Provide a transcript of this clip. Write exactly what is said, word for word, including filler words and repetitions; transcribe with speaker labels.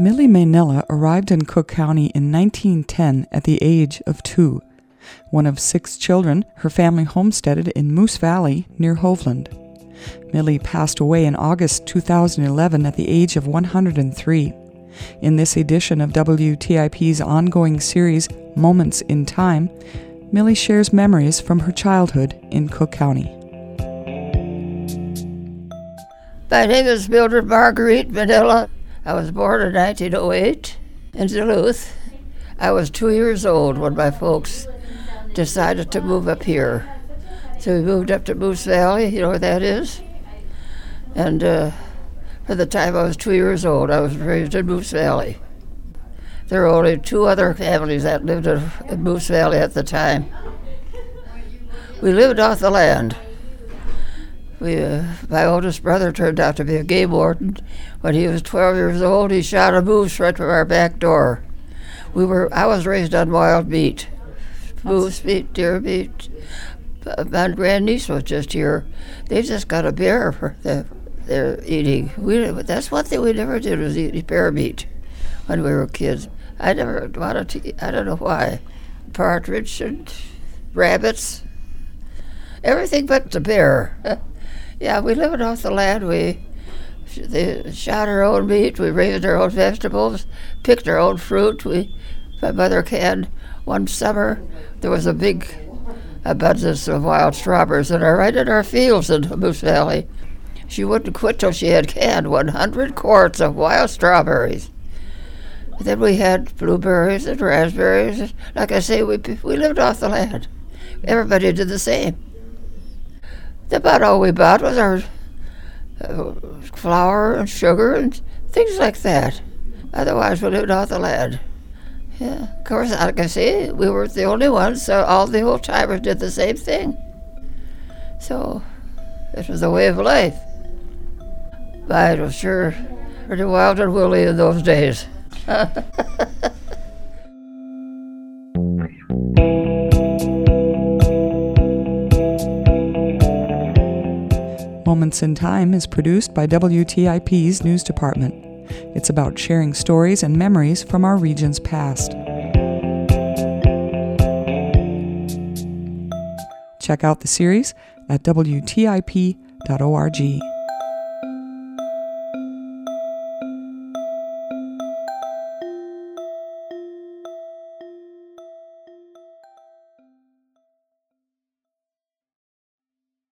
Speaker 1: Millie Maynella arrived in Cook County in nineteen ten at the age of two. One of six children, her family homesteaded in Moose Valley near Hovland. Millie passed away in August two thousand eleven at the age of one hundred three. In this edition of W T I P's ongoing series, Moments in Time, Millie shares memories from her childhood in Cook County.
Speaker 2: My name is Mildred Marguerite Maynella. I was born in nineteen oh eight in Duluth. I was two years old when my folks decided to move up here. So we moved up to Moose Valley, you know where that is? And uh, for the time I was two years old, I was raised in Moose Valley. There were only two other families that lived in, in Moose Valley at the time. We lived off the land. We, uh, my oldest brother turned out to be a game warden. When he was twelve years old, he shot a moose right from our back door. We were. I was raised on wild meat, moose meat, deer meat. My grandniece was just here. They just got a bear for the, their eating. We that's one thing we never did was eat bear meat when we were kids. I never wanted to eat, I don't know why. Partridge and rabbits, everything but the bear. Yeah, we lived off the land. We they shot our own meat. We raised our own vegetables, picked our own fruit. We, my mother canned one summer. There was a big abundance of wild strawberries in our, right in our fields in Moose Valley. She wouldn't quit till she had canned one hundred quarts of wild strawberries. And then we had blueberries and raspberries. Like I say, we we lived off the land. Everybody did the same. About all we bought was our uh, flour and sugar and things like that. Otherwise, we lived off the land. Yeah, of course, like I say, we weren't the only ones, so all the old timers did the same thing. So, it was a way of life. But it was sure pretty wild and woolly in those days.
Speaker 1: Moments in Time is produced by W T I P's News Department. It's about sharing stories and memories from our region's past. Check out the series at W T I P dot org.